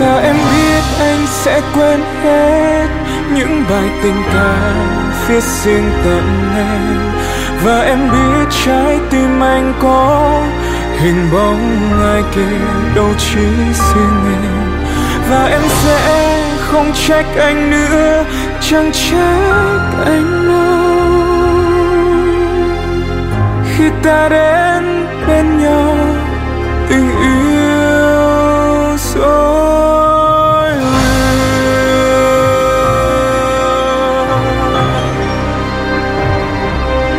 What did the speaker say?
Và em biết anh sẽ quên hết những bài tình ca viết riêng tận em. Và em biết trái tim anh có hình bóng ai kia, đâu chỉ riêng em. Và em sẽ không trách anh nữa, chẳng trách anh đâu. Khi ta đến